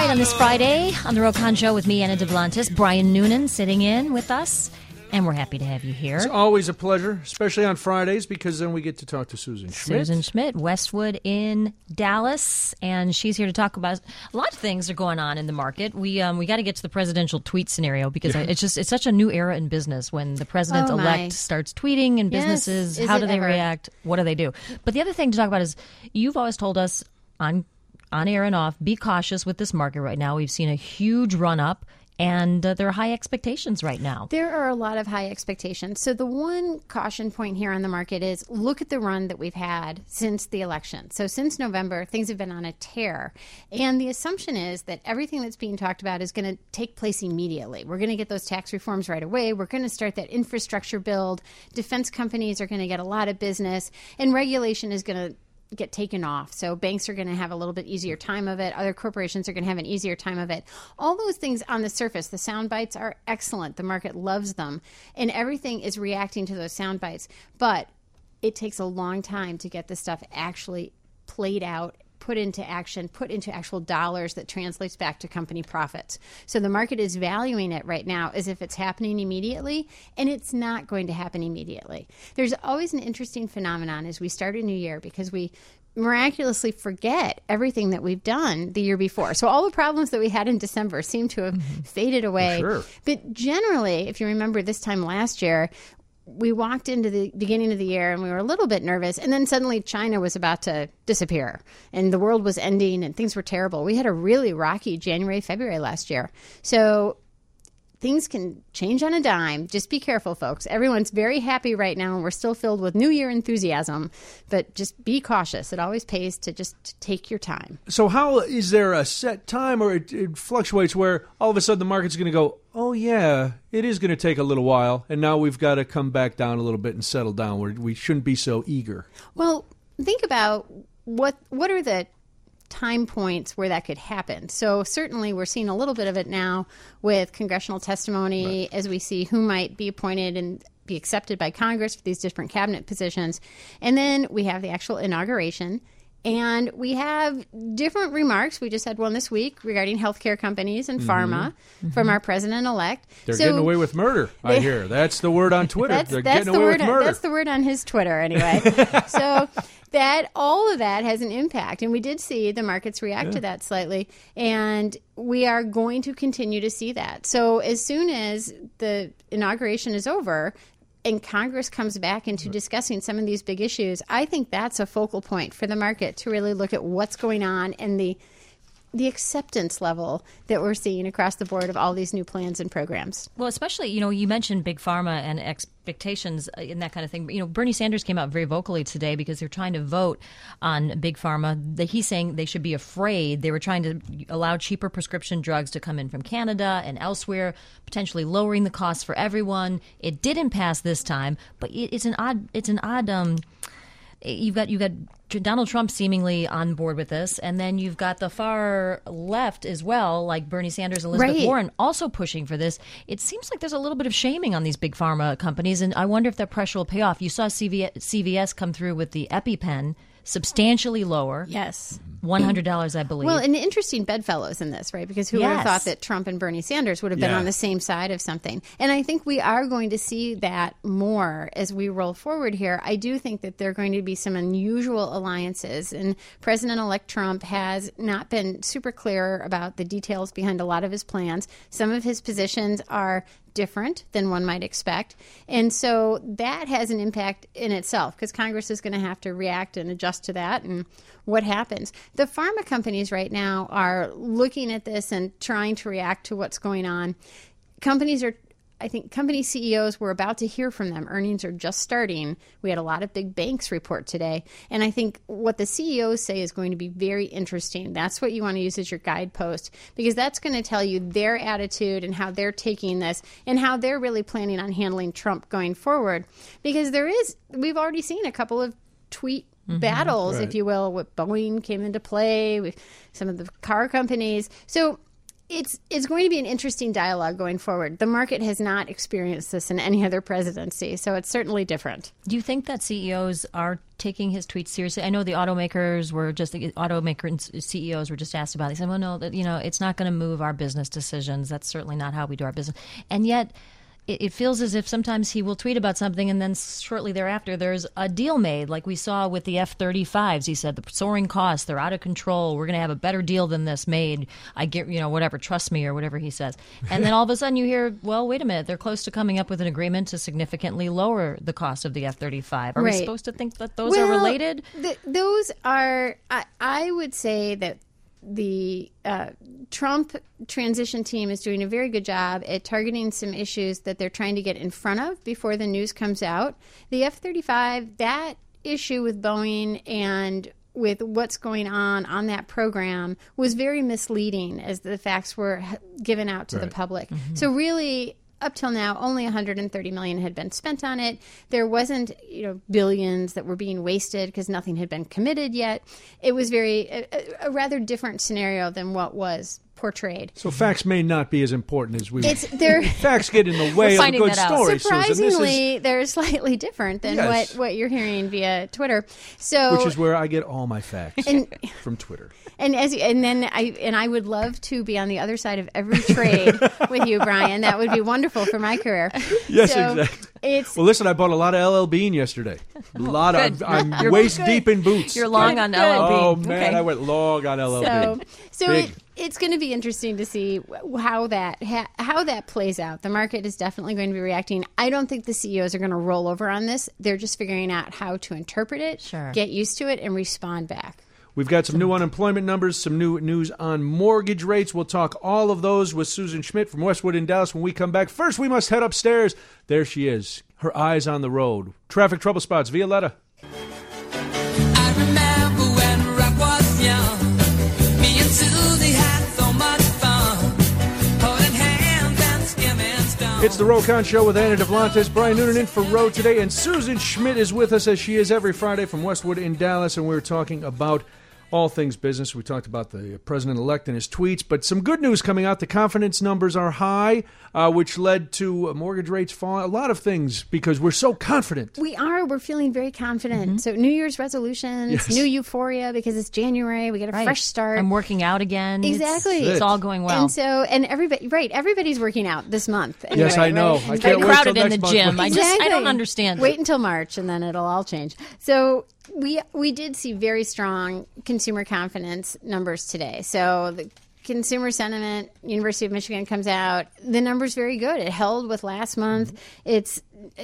on this Friday on the Rokan Show with me, Anna Duplantis. Brian Noonan sitting in with us, and we're happy to have you here. It's always a pleasure, especially on Fridays, because then we get to talk to Susan Schmidt. Susan Schmidt, Westwood in Dallas, and she's here to talk about a lot of things that are going on in the market. We got to get to the presidential tweet scenario because it's such a new era in business when the president-elect starts tweeting and businesses, how do they react, what do they do? But the other thing to talk about is you've always told us on air and off, be cautious with this market right now. We've seen a huge run-up. And there are high expectations right now. There are a lot of high expectations. So the one caution point here on the market is look at the run that we've had since the election. So since November, things have been on a tear. And the assumption is that everything that's being talked about is going to take place immediately. We're going to get those tax reforms right away. We're going to start that infrastructure build. Defense companies are going to get a lot of business. And regulation is going to get taken off. So banks are going to have a little bit easier time of it. Other corporations are going to have an easier time of it. All those things on the surface, the sound bites are excellent. The market loves them. And everything is reacting to those sound bites. But it takes a long time to get this stuff actually played out, put into action, put into actual dollars that translates back to company profits. So the market is valuing it right now as if it's happening immediately, and it's not going to happen immediately. There's always an interesting phenomenon as we start a new year because we miraculously forget everything that we've done the year before. So all the problems that we had in December seem to have faded away. Sure. But generally, if you remember this time last year, we walked into the beginning of the year and we were a little bit nervous. And then suddenly China was about to disappear and the world was ending and things were terrible. We had a really rocky January, February last year. So things can change on a dime. Just be careful, folks. Everyone's very happy right now and we're still filled with New Year enthusiasm. But just be cautious. It always pays to just take your time. So how is there a set time or it fluctuates where all of a sudden the market's going to go, oh, yeah, it is going to take a little while, and now we've got to come back down a little bit and settle down where we shouldn't be so eager? Well, think about what are the time points where that could happen. So certainly we're seeing a little bit of it now with congressional testimony as we see who might be appointed and be accepted by Congress for these different cabinet positions. And then we have the actual inauguration. And we have different remarks. We just had one this week regarding healthcare companies and pharma from our president-elect. They're getting away with murder, I hear. That's the word on Twitter. They're getting away with murder. That's the word on his Twitter, anyway. So that all of that has an impact. And we did see the markets react to that slightly. And we are going to continue to see that. So as soon as the inauguration is over and Congress comes back into discussing some of these big issues, I think that's a focal point for the market to really look at what's going on and the acceptance level that we're seeing across the board of all these new plans and programs. Well, especially, you mentioned big pharma and expectations and that kind of thing. Bernie Sanders came out very vocally today because they're trying to vote on big pharma. He's saying they should be afraid. They were trying to allow cheaper prescription drugs to come in from Canada and elsewhere, potentially lowering the costs for everyone. It didn't pass this time, but it's an odd. You've got Donald Trump seemingly on board with this, and then you've got the far left as well, like Bernie Sanders, Elizabeth Warren, also pushing for this. It seems like there's a little bit of shaming on these big pharma companies, and I wonder if that pressure will pay off. You saw CVS come through with the EpiPen, substantially lower. Yes. $100, I believe. Well, and interesting bedfellows in this, right? Because who would have thought that Trump and Bernie Sanders would have been on the same side of something? And I think we are going to see that more as we roll forward here. I do think that there are going to be some unusual alliances, and President-elect Trump has not been super clear about the details behind a lot of his plans. Some of his positions are different than one might expect. And so that has an impact in itself because Congress is going to have to react and adjust to that and what happens. The pharma companies right now are looking at this and trying to react to what's going on. I think company CEOs, we're about to hear from them. Earnings are just starting. We had a lot of big banks report today. And I think what the CEOs say is going to be very interesting. That's what you want to use as your guidepost because that's going to tell you their attitude and how they're taking this and how they're really planning on handling Trump going forward. Because we've already seen a couple of tweet battles, if you will, with Boeing came into play, with some of the car companies. So it's going to be an interesting dialogue going forward. The market has not experienced this in any other presidency, so it's certainly different. Do you think that CEOs are taking his tweets seriously? I know the automaker CEOs were just asked about it. They said, well, no, it's not going to move our business decisions. That's certainly not how we do our business. And yet it feels as if sometimes he will tweet about something and then shortly thereafter there's a deal made, like we saw with the F-35s. He said the soaring costs, they're out of control. We're going to have a better deal than this made. I get, whatever, trust me, or whatever he says. And then all of a sudden you hear, well, wait a minute, they're close to coming up with an agreement to significantly lower the cost of the F-35. Are we supposed to think that those are related? Those are, I would say that the Trump transition team is doing a very good job at targeting some issues that they're trying to get in front of before the news comes out. The F-35, that issue with Boeing and with what's going on that program was very misleading as the facts were given out to the public. Mm-hmm. So really, up till now, only $130 million had been spent on it. There wasn't, billions that were being wasted because nothing had been committed yet. It was a rather different scenario than what was portrayed. So facts may not be as important as we. Facts get in the way of a good story. Surprisingly, they're slightly different than what you're hearing via Twitter. So, which is where I get all my facts from Twitter. And I would love to be on the other side of every trade with you, Brian. That would be wonderful for my career. Yes, exactly. Well, listen, I bought a lot of LL Bean yesterday. I'm waist deep in boots. You're long on LL Bean. Oh man, I went long on LL Bean. So it's going to be interesting to see how that plays out. The market is definitely going to be reacting. I don't think the CEOs are going to roll over on this. They're just figuring out how to interpret it, get used to it, and respond back. We've got some new unemployment numbers, some new news on mortgage rates. We'll talk all of those with Susan Schmidt from Westwood in Dallas when we come back. First, we must head upstairs. There she is, her eyes on the road. Traffic trouble spots, Violetta. I remember when rock was young. Me and Susie had so much fun. Holding hands and skimming stones. It's the Rokon Show with Anna Devlantes, Brian Noonan in for Ro today, and Susan Schmidt is with us as she is every Friday from Westwood in Dallas, and we're talking about all things business. We talked about the president-elect and his tweets, but some good news coming out. The confidence numbers are high, which led to mortgage rates falling. A lot of things because we're so confident. We are. We're feeling very confident. Mm-hmm. So New Year's resolutions, new euphoria because it's January. We get a fresh start. I'm working out again. Exactly. It's all going well. And everybody's working out this month. Anyway, yes, I know. Right? I can't wait crowded till in the next gym. month. I don't understand. Wait until March, and then it'll all change. So we did see very strong consumer confidence numbers today. So the consumer sentiment, University of Michigan comes out. The number's very good. It held with last month. It's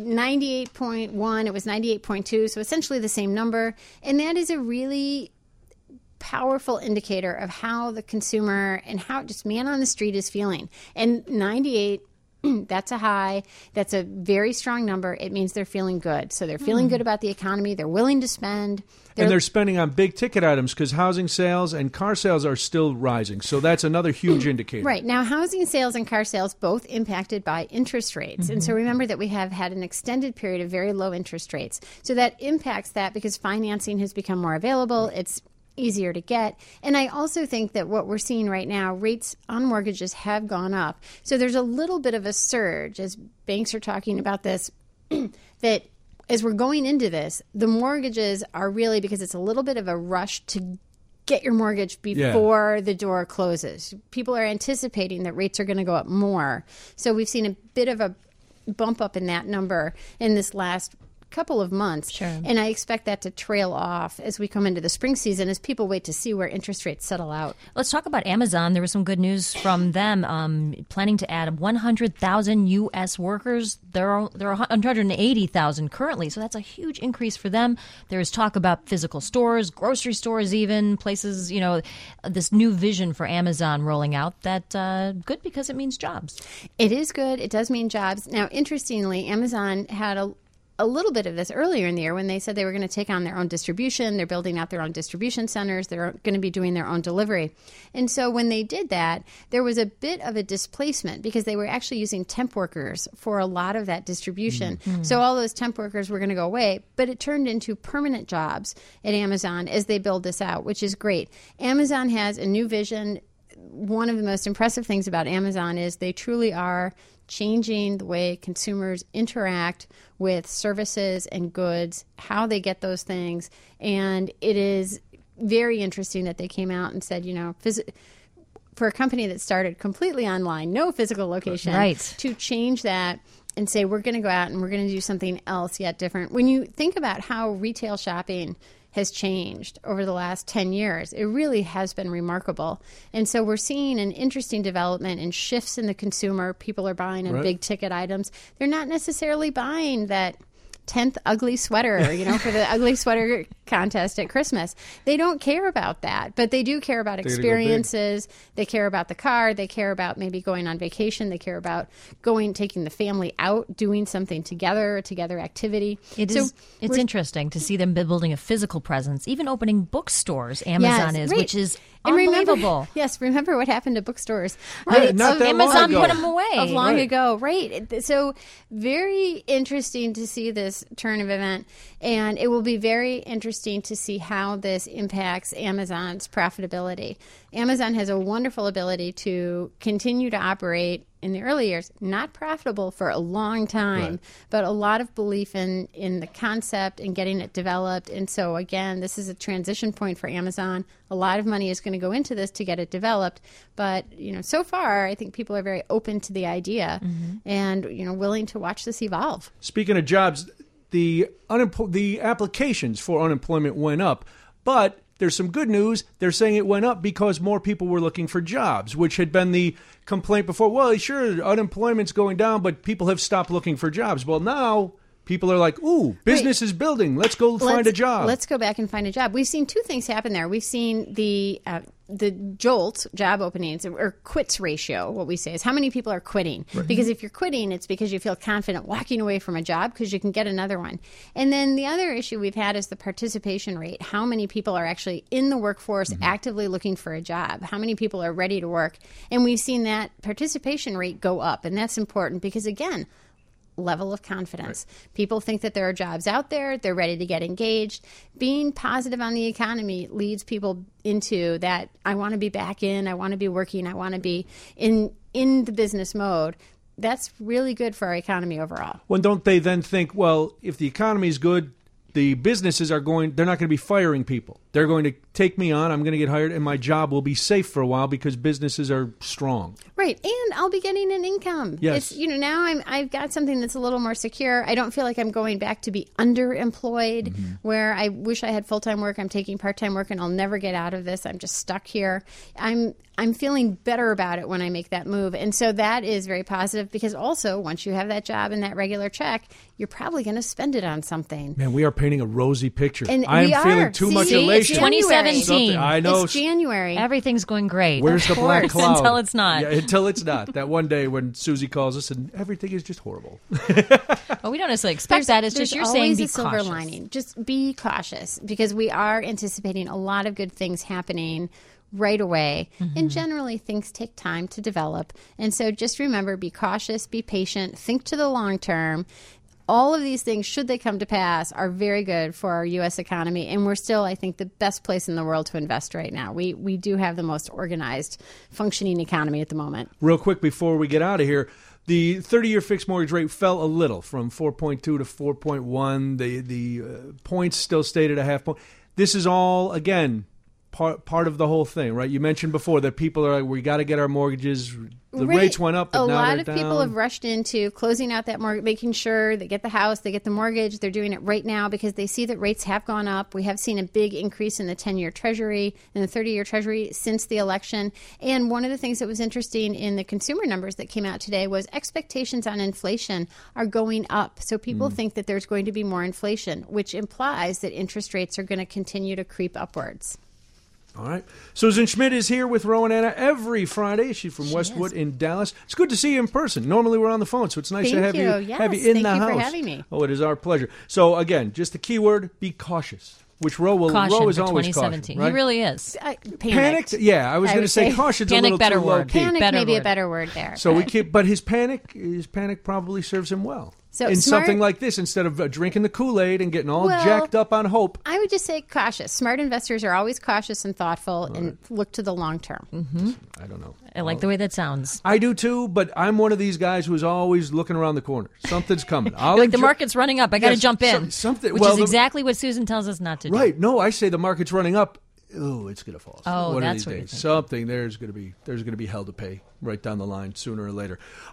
98.1. It was 98.2. So essentially the same number. And that is a really powerful indicator of how the consumer and how just man on the street is feeling. And 98, that's a high. That's a very strong number. It means they're feeling good. So they're feeling good about the economy. They're willing to spend. And they're spending on big ticket items because housing sales and car sales are still rising. So that's another huge indicator. Right. Now, housing sales and car sales both impacted by interest rates. Mm-hmm. And so remember that we have had an extended period of very low interest rates. So that impacts that because financing has become more available. It's easier to get. And I also think that what we're seeing right now, rates on mortgages have gone up. So there's a little bit of a surge as banks are talking about this, that as we're going into this, the mortgages are really because it's a little bit of a rush to get your mortgage before the door closes. People are anticipating that rates are going to go up more. So we've seen a bit of a bump up in that number in this last couple of months. Sure. And I expect that to trail off as we come into the spring season as people wait to see where interest rates settle out. Let's talk about Amazon. There was some good news from them, planning to add 100,000 U.S. workers. There are 180,000 currently, so that's a huge increase for them. There is talk about physical stores, grocery stores even, places, this new vision for Amazon rolling out. That good because it means jobs. It is good. It does mean jobs. Now, interestingly, Amazon had a little bit of this earlier in the year when they said they were going to take on their own distribution. They're building out their own distribution centers. They're going to be doing their own delivery. And so when they did that, there was a bit of a displacement because they were actually using temp workers for a lot of that distribution. Mm-hmm. So all those temp workers were going to go away, but it turned into permanent jobs at Amazon as they build this out, which is great. Amazon has a new vision. one of the most impressive things about Amazon is they truly are changing the way consumers interact with services and goods, how they get those things. And it is very interesting that they came out and said, for a company that started completely online, no physical location, right, to change that and say, we're going to go out and we're going to do something else yet different. When you think about how retail shopping has changed over the last 10 years, it really has been remarkable. And so we're seeing an interesting development and shifts in the consumer. People are buying on big ticket items. They're not necessarily buying that 10th ugly sweater, for the ugly sweater contest at Christmas. They don't care about that, but they do care about experiences. They care about the car. They care about maybe going on vacation. They care about taking the family out, doing something together activity. It's interesting to see them building a physical presence, even opening bookstores. Amazon which is unbelievable. Remember what happened to bookstores. Right. Not that Amazon long put ago. them away. Long ago, right. So very interesting to see this turn of event, and it will be very interesting to see how this impacts Amazon's profitability. Amazon has a wonderful ability to continue to operate in the early years, not profitable for a long time, but a lot of belief in the concept and getting it developed. And so, again, this is a transition point for Amazon. A lot of money is going to go into this to get it developed. But, so far, I think people are very open to the idea and, willing to watch this evolve. Speaking of jobs, the applications for unemployment went up, but there's some good news. They're saying it went up because more people were looking for jobs, which had been the complaint before. Well, sure, unemployment's going down, but people have stopped looking for jobs. Well, now people are like, ooh, business is building. Let's go find a job. Let's go back and find a job. We've seen two things happen there. We've seen the JOLT, job openings, or quits ratio, what we say is how many people are quitting. Right. Because if you're quitting, it's because you feel confident walking away from a job because you can get another one. And then the other issue we've had is the participation rate. How many people are actually in the workforce actively looking for a job? How many people are ready to work? And we've seen that participation rate go up. And that's important because, again, level of confidence. Right. People think that there are jobs out there. They're ready to get engaged. Being positive on the economy leads people into that, I want to be back in, I want to be working, I want to be in the business mode. That's really good for our economy overall. Well, don't they then think, well, if the economy is good, the businesses they're not going to be firing people. They're going to take me on, I'm going to get hired, and my job will be safe for a while because businesses are strong. Right, and I'll be getting an income. Yes. It's, now I've got something that's a little more secure. I don't feel like I'm going back to be underemployed, where I wish I had full-time work, I'm taking part-time work, and I'll never get out of this. I'm just stuck here. I'm feeling better about it when I make that move. And so that is very positive because also once you have that job and that regular check, you're probably going to spend it on something. Man, we are painting a rosy picture. And I am feeling too much elation. It's 2017. I know. It's January. Everything's going great. Where's the black cloud? Until it's not. Yeah, until it's not. That one day when Susie calls us and everything is just horrible. Well, we don't necessarily expect that. It's just you're saying be cautious. There's always a silver lining. Just be cautious because we are anticipating a lot of good things happening right away. And generally, things take time to develop. And so just remember, be cautious, be patient, think to the long term. All of these things, should they come to pass, are very good for our U.S. economy. And we're still, I think, the best place in the world to invest right now. We do have the most organized, functioning economy at the moment. Real quick before we get out of here, the 30-year fixed mortgage rate fell a little from 4.2 to 4.1. The points still stayed at a half point. This is all, again, part of the whole thing, right? You mentioned before that people are like, we got to get our mortgages. The rates went up, but now they're down. A lot of people have rushed into closing out that mortgage, making sure they get the house, they get the mortgage. They're doing it right now because they see that rates have gone up. We have seen a big increase in the 10-year Treasury and the 30-year Treasury since the election. And one of the things that was interesting in the consumer numbers that came out today was expectations on inflation are going up. So people think that there's going to be more inflation, which implies that interest rates are going to continue to creep upwards. All right. Susan Schmidt is here with Ro and Anna every Friday. She's from Westwood in Dallas. It's good to see you in person. Normally we're on the phone, so it's nice to have you in the house. Thank you for having me. Oh, it is our pleasure. So again, just the key word, be cautious. Which Ro is always cautious, right? He really is. Panicked. Yeah, I was going to say caution's a little too low key. Panic may be a better word there. So we keep, but his panic probably serves him well. So in smart- something like this instead of drinking the Kool-Aid and getting all Well, jacked up on hope. I would just say cautious. Smart investors are always cautious and thoughtful and look to the long term. I don't know. I like the way that sounds. I do too, but I'm one of these guys who's always looking around the corner. Something's coming. You're like the market's running up. I got to Yes, jump in. something- which well, is the- exactly what Susan tells us not to do. Right. No, I say the market's running up. Oh, it's going to fall. Oh, One that's of what these you're days. thinking. Something there's going to be hell to pay right down the line sooner or later.